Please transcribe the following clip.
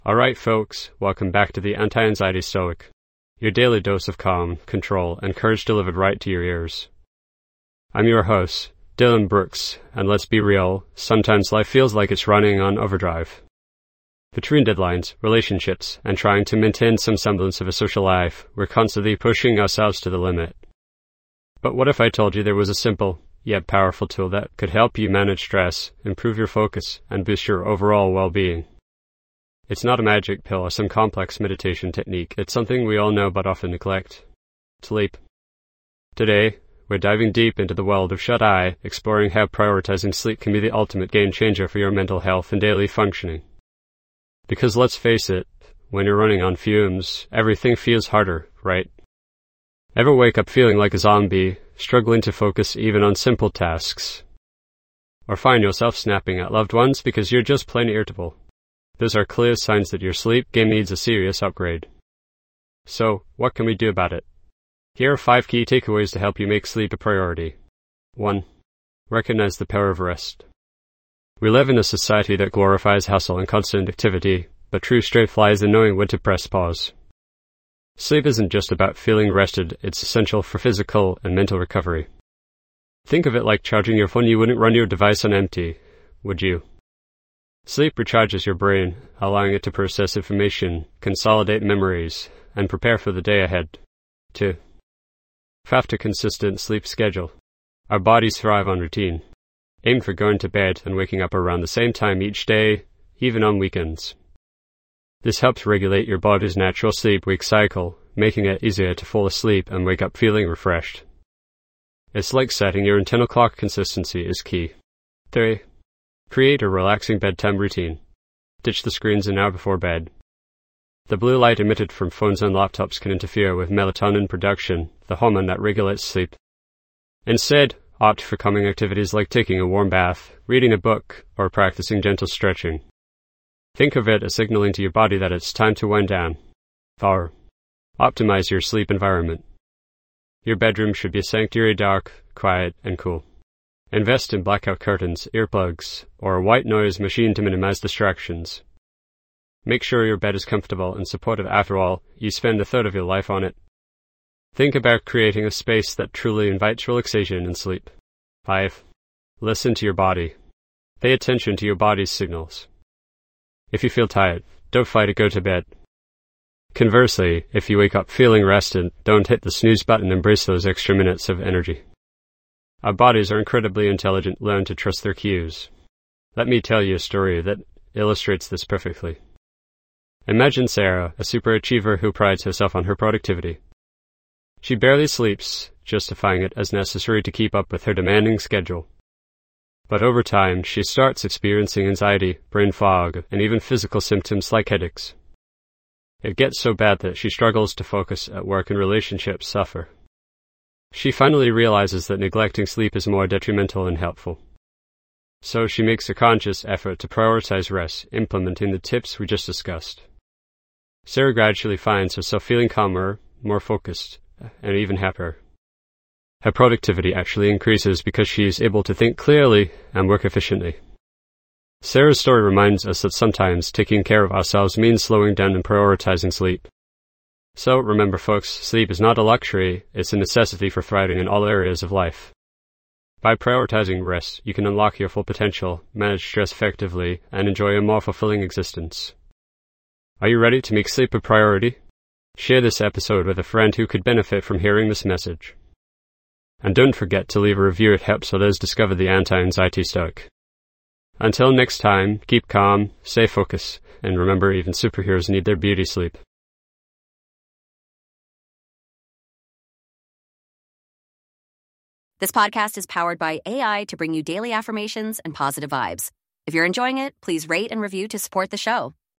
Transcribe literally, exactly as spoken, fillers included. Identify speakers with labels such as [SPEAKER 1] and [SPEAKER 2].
[SPEAKER 1] Alright folks, welcome back to the Anti-Anxiety Stoic, your daily dose of calm, control, and courage delivered right to your ears. I'm your host, Dylan Brooks, and let's be real, sometimes life feels like it's running on overdrive. Between deadlines, relationships, and trying to maintain some semblance of a social life, we're constantly pushing ourselves to the limit. But what if I told you there was a simple, yet powerful tool that could help you manage stress, improve your focus, and boost your overall well-being? It's not a magic pill or some complex meditation technique. It's something we all know but often neglect. Sleep. Today, we're diving deep into the world of shut-eye, exploring how prioritizing sleep can be the ultimate game-changer for your mental health and daily functioning. Because let's face it, when you're running on fumes, everything feels harder, right? Ever wake up feeling like a zombie, struggling to focus even on simple tasks? Or find yourself snapping at loved ones because you're just plain irritable? Those are clear signs that your sleep game needs a serious upgrade. So, what can we do about it? Here are five key takeaways to help you make sleep a priority. one. Recognize the power of rest. We live in a society that glorifies hustle and constant activity, but true strength lies in knowing when to press pause. Sleep isn't just about feeling rested, it's essential for physical and mental recovery. Think of it like charging your phone. You wouldn't run your device on empty, would you? Sleep recharges your brain, allowing it to process information, consolidate memories, and prepare for the day ahead. two. Craft a consistent sleep schedule. Our bodies thrive on routine. Aim for going to bed and waking up around the same time each day, even on weekends. This helps regulate your body's natural sleep-wake cycle, making it easier to fall asleep and wake up feeling refreshed. It's like setting your internal clock. Consistency is key. three. Create a relaxing bedtime routine. Ditch the screens an hour before bed. The blue light emitted from phones and laptops can interfere with melatonin production, the hormone that regulates sleep. Instead, opt for calming activities like taking a warm bath, reading a book, or practicing gentle stretching. Think of it as signaling to your body that it's time to wind down. four. Optimize your sleep environment. Your bedroom should be a sanctuary, dark, quiet, and cool. Invest in blackout curtains, earplugs, or a white noise machine to minimize distractions. Make sure your bed is comfortable and supportive. After all, you spend a third of your life on it. Think about creating a space that truly invites relaxation and sleep. five. Listen to your body. Pay attention to your body's signals. If you feel tired, don't fight to go to bed. Conversely, if you wake up feeling rested, don't hit the snooze button. Embrace those extra minutes of energy. Our bodies are incredibly intelligent. Learn to trust their cues. Let me tell you a story that illustrates this perfectly. Imagine Sarah, a superachiever who prides herself on her productivity. She barely sleeps, justifying it as necessary to keep up with her demanding schedule. But over time, she starts experiencing anxiety, brain fog, and even physical symptoms like headaches. It gets so bad that she struggles to focus at work and relationships suffer. She finally realizes that neglecting sleep is more detrimental than helpful. So she makes a conscious effort to prioritize rest, implementing the tips we just discussed. Sarah gradually finds herself feeling calmer, more focused, and even happier. Her productivity actually increases because she is able to think clearly and work efficiently. Sarah's story reminds us that sometimes taking care of ourselves means slowing down and prioritizing sleep. So remember folks, sleep is not a luxury, it's a necessity for thriving in all areas of life. By prioritizing rest, you can unlock your full potential, manage stress effectively, and enjoy a more fulfilling existence. Are you ready to make sleep a priority? Share this episode with a friend who could benefit from hearing this message. And don't forget to leave a review. It helps others discover the Anti-Anxiety Stoic. Until next time, keep calm, stay focused, and remember, even superheroes need their beauty sleep.
[SPEAKER 2] This podcast is powered by A I to bring you daily affirmations and positive vibes. If you're enjoying it, please rate and review to support the show.